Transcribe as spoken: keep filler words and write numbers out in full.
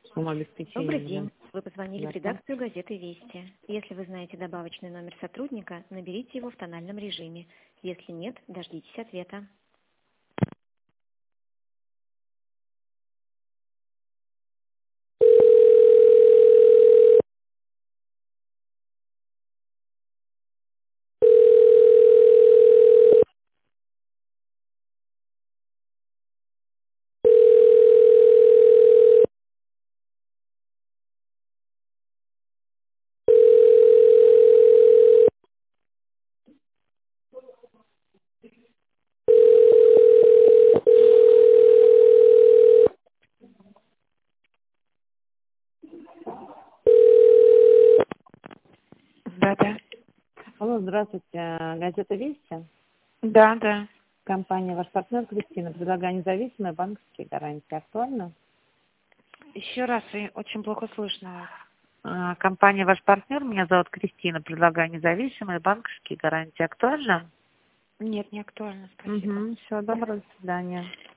сумма обеспечения. Добрый день. Вы позвонили в Да. редакцию газеты «Вести». Если вы знаете добавочный номер сотрудника, наберите его в тональном режиме. Если нет, дождитесь ответа. Да, да. Алло, здравствуйте. Газета «Вести». Да, да. Компания «Ваш партнер» Кристина. Предлагаю независимые банковские гарантии. Актуально? Еще раз, и очень плохо слышно вас. А, Компания «Ваш партнер». Меня зовут Кристина. Предлагаю независимые банковские гарантии. Актуально? Нет, не актуально, спасибо. Угу. Все, доброго, до свидания.